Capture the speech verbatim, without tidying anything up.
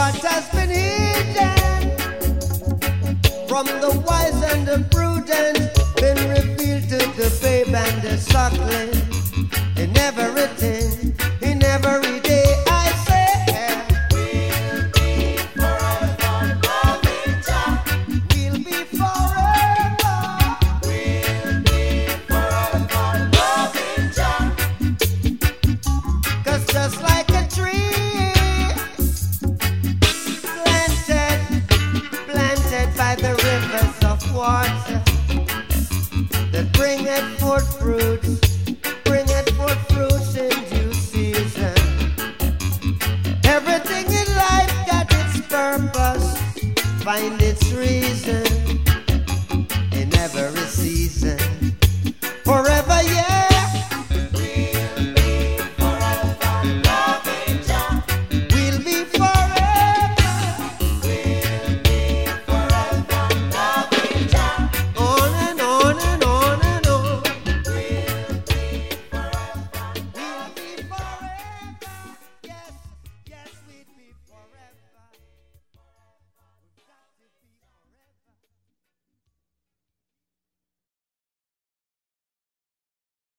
what has been hidden from the wise and the prudent been revealed to the babe and the suckling. In everything, in every day, I say, we'll be forever loving Jah. We'll be forever. We'll be forever loving Jah. 'Cause just like a tree planted, planted by the rivers of water that bringeth forth fruits, bringeth forth fruits in due season. Everything in life got its purpose, find its reason.